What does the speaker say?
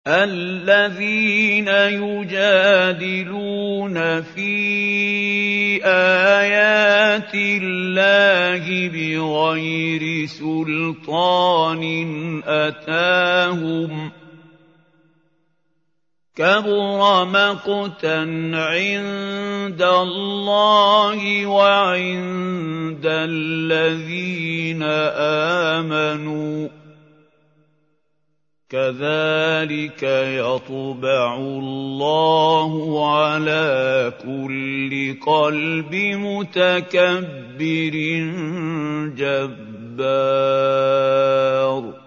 الَّذِينَ يُجَادِلُونَ فِي آيَاتِ اللَّهِ بِغَيْرِ سُلْطَانٍ أَتَاهُمْ ۖ كَبُرَ مَقْتًا عِندَ اللَّهِ وَعِندَ الَّذِينَ آمَنُوا ۚ كَذَٰلِكَ يَطْبَعُ اللَّهُ عَلَىٰ كُلِّ قَلْبِ مُتَكَبِّرٍ جَبَّارٍ